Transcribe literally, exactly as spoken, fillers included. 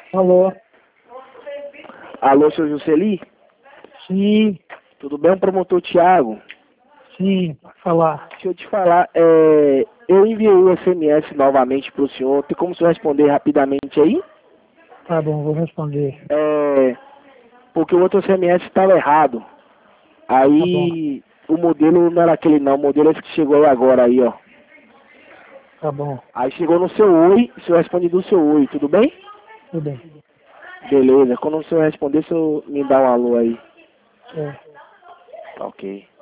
Alô? Alô, seu Jusceli? Sim, Tudo bem, promotor Thiago? sim, pode falar. Deixa eu te falar, é, eu enviei o S M S novamente para o senhor. Tem como o senhor responder rapidamente aí? Tá bom, vou responder. É, porque o outro S M S estava errado. Tá bom, Aí o modelo não era aquele não, o modelo é esse que chegou aí agora aí, ó. tá bom, Aí chegou no seu oi, o senhor responde do seu oi, tudo bem? tudo bem. Beleza, quando o senhor responder, o senhor me dá um alô aí. É. Tá ok.